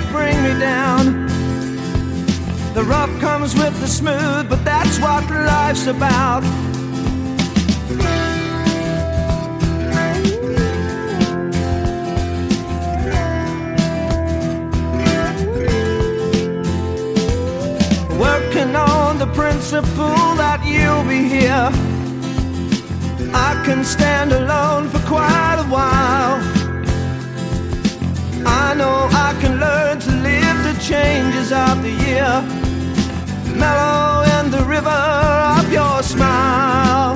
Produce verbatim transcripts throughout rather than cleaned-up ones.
bring me down. The rough comes with the smooth, but that's what life's about. Working on the principle that you'll be here. I can stand alone for quite a while. I know I can learn to live the changes of the year, mellow in the river of your smile.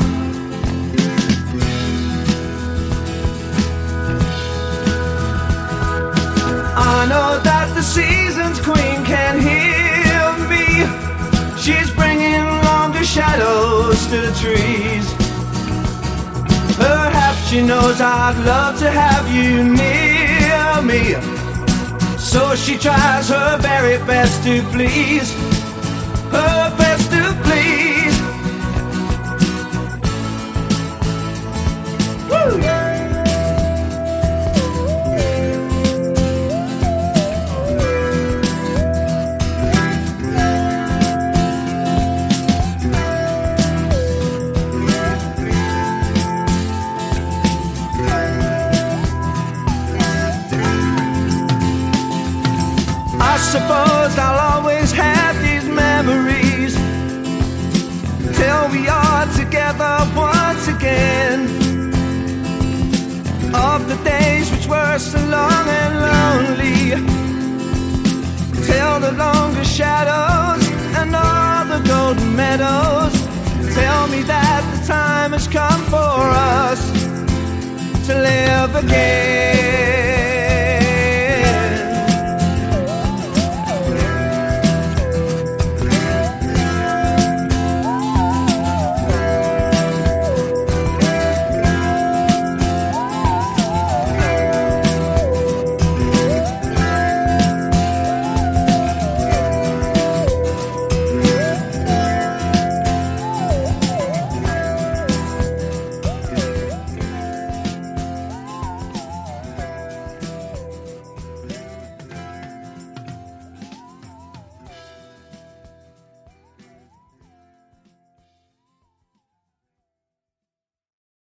I know that the season's queen can hear me. She's bringing longer shadows to the trees. Perhaps she knows I'd love to have you near me, so she tries her very best to please, her best to please. Woo! I suppose I'll always have these memories till we are together once again, of the days which were so long and lonely, till the longer shadows and all the golden meadows tell me that the time has come for us to live again.